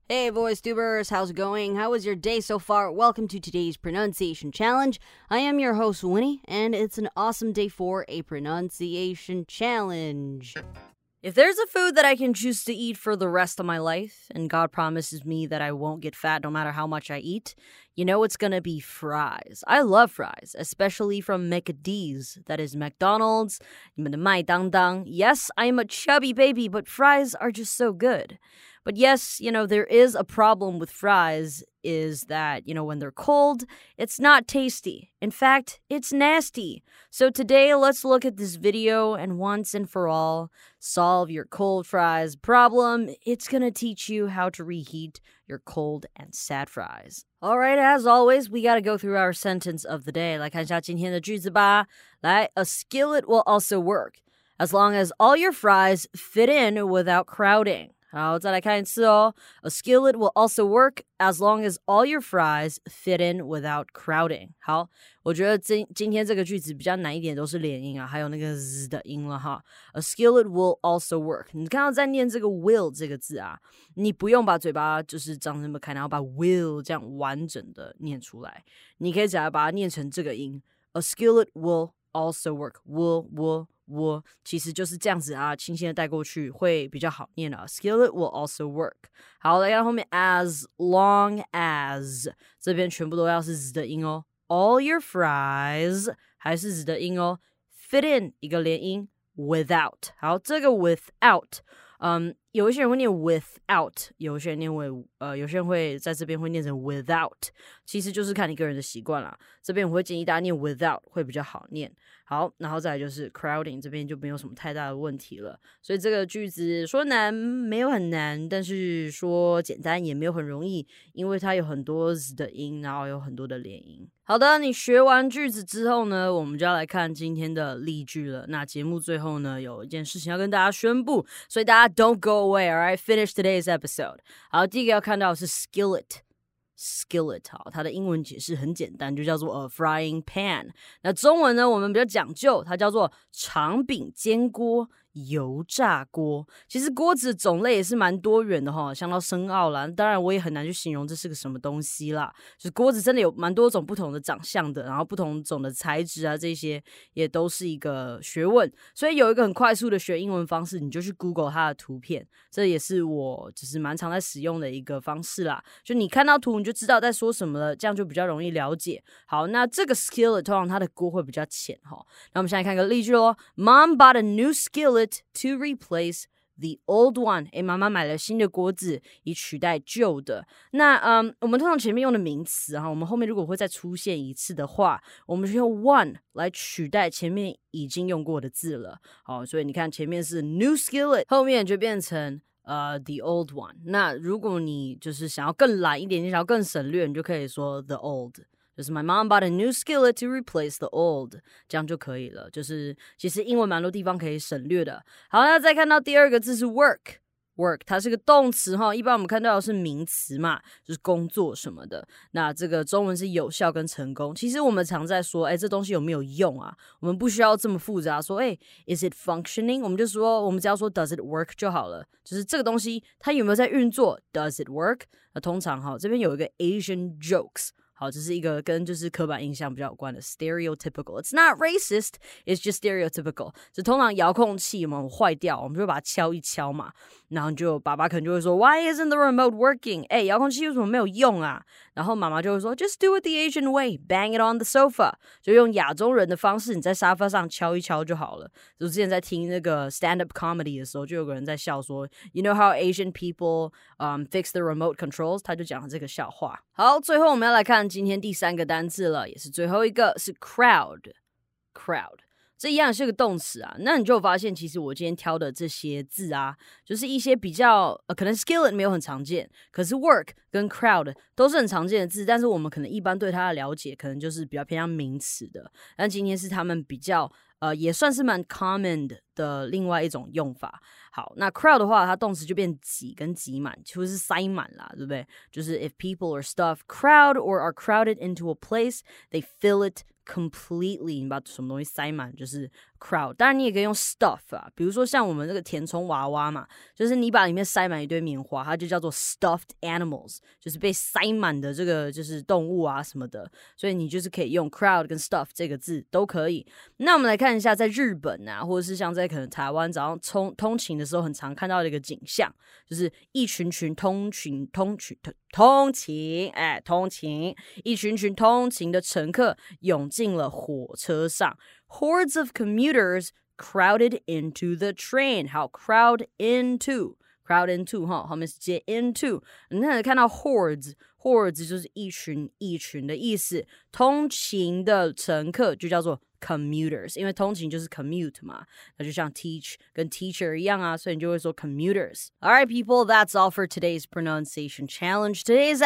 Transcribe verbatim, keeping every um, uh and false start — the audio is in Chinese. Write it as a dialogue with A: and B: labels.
A: Hey voice tubers, how's it going? How was your day so far? Welcome to today's pronunciation challenge. I am your host Winnie, and it's an awesome day for a pronunciation challenge. If there's a food that I can choose to eat for the rest of my life, and God promises me that I won't get fat no matter how much I eat, you know it's gonna be fries. I love fries, especially from McD's, that is McDonald's, 你们的麦当当. Yes, I'm a chubby baby, but fries are just so good. But yes, you know, there is a problem with fries is that, you know, when they're cold, it's not tasty. In fact, it's nasty. So today, let's look at this video and once and for all, solve your cold fries problem. It's gonna teach you how to reheat your cold and sad fries. All right, as always, we gotta go through our sentence of the day. 来看一下今天的句子吧。来, a skillet will also work as long as all your fries fit in without crowding. 好，再来看一次哦。A skillet will also work as long as all your fries fit in without crowding. 好，我觉得今今天这个句子比较难一点，都是连音啊，还有那个 z 的音了哈。A skillet will also work. 你看到在念这个 will 这个字啊，你不用把嘴巴就是张那么开，然后把 will 这样完整的念出来，你可以只要把它念成这个音。A skillet will also work. Will, will.我其实就是这样子啊，轻轻的带过去会比较好念啊。Skillet will also work. 好，来看后面 as long as 这边全部都要是 z 的音哦。All your fries 还是 z 的音哦。Fit in 一个连音 without. 好，这个 without， 嗯，有一些人会念 without， 有一些人念为呃，有些人会在这边会念成 without， 其实就是看你个人的习惯啦。这边我会建议大家念 without 会比较好念。好，然后再来就是 crowding， 这边就没有什么太大的问题了。所以这个句子说难没有很难，但是说简单也没有很容易，因为它有很多 z 的音，然后有很多的连音。好的，你学完句子之后呢，我们就要来看今天的例句了。那节目最后呢，有一件事情要跟大家宣布，所以大家 don't go away, alright? Finish today's episode. 好，第一个要看到的是 skillet。Skillet 好，它的英文解释很简单，就叫做 a frying pan。那中文呢，我们比较讲究，它叫做长柄煎锅、油炸锅。其实锅子的种类也是蛮多元的哈，相当深奥啦。当然我也很难去形容这是个什么东西啦。就是锅子真的有蛮多种不同的长相的，然后不同种的材质啊，这些也都是一个学问。所以有一个很快速的学英文方式，你就去 Google 它的图片，这也是我就是蛮常在使用的一个方式啦。就你看到图你就知道在说什么了，这样就比较容易了解。好，那这个 skillet 通常它的锅会比较浅哈。那我们现在看个例句咯。Mom bought a new skillet to replace the old one. 诶，妈妈买了新的锅子以取代旧的。那嗯，我们通常前面用的名词哈，我们后面如果会再出现一次的话，我们就用 one 来取代前面已经用过的字了。好，所以你看前面是 new skillet， 后面就变成呃、uh, the old one。 那如果你就是想要更懒一点，你想要更省略，你就可以说 the old， 就是 my mom bought a new skillet to replace the old， 这样就可以了。就是其实英文蛮多地方可以省略的。好，那再看到第二个字是 work。work 它是个动词哈，一般我们看到的是名词嘛，就是工作什么的。那这个中文是有效跟成功。其实我们常在说，哎，这东西有没有用啊？我们不需要这么复杂，说，哎 ，is it functioning？ 我们就说，我们只要说 does it work 就好了。就是这个东西它有没有在运作 ？Does it work？ 那通常哈，这边有一个 Asian jokes。好，这是一个跟就是刻板印象比较有关的 stereotypical. It's not racist, it's just stereotypical. 就通常遥控器嘛坏掉，我们就把它敲一敲嘛，然后就爸爸可能就会说 Why isn't the remote working? 哎，遥控器为什么没有用啊？然后妈妈就会说 Just do it the Asian way, bang it on the sofa. 就用亚洲人的方式，你在沙发上敲一敲就好了。就之前在听那个 stand-up comedy 的时候，就有个人在笑说 You know how Asian people um, fix the remote controls? 他就讲了这个笑话。好，最后我们要来看今天第三个单字了，也是最后一个是 crowd crowd 这一样是个动词啊。那你就发现其实我今天挑的这些字啊，就是一些比较、呃、可能 skillet 没有很常见，可是 work 跟 crowd 都是很常见的字，但是我们可能一般对它的了解可能就是比较偏向名词的，但今天是他们比较呃，也算是蛮 common 的另外一种用法。好，那 crowd 的话，它动词就变挤跟挤满，就是塞满啦，对不对？就是 if people or stuff crowd or are crowded into a place, they fill it
B: completely 你把什么东西塞满就是 crowd。 当然你也可以用 stuff 啊，比如说像我们这个填充娃娃嘛，就是你把里面塞满一堆棉花，它就叫做 stuffed animals， 就是被塞满的这个就是动物啊什么的，所以你就是可以用 crowd 跟 stuff 这个字都可以。那我们来看一下在日本啊，或者是像在可能台湾早上通通勤的时候很常看到的一个景象，就是一群群通勤通勤通勤哎通勤一群群通勤的乘客涌进了火车上。 Hordes of commuters crowded into the train. 好 crowd into crowd into 哈，后面是接 into。 你看看到 hordes hordes 就是一群一群的意思，通勤的乘客就叫做 commuters， 因为通勤就是 commute 嘛，那就像 teach 跟 teacher 一样啊，所以你就会说 commuters。 Alright people, that's all for today's pronunciation challenge. Today's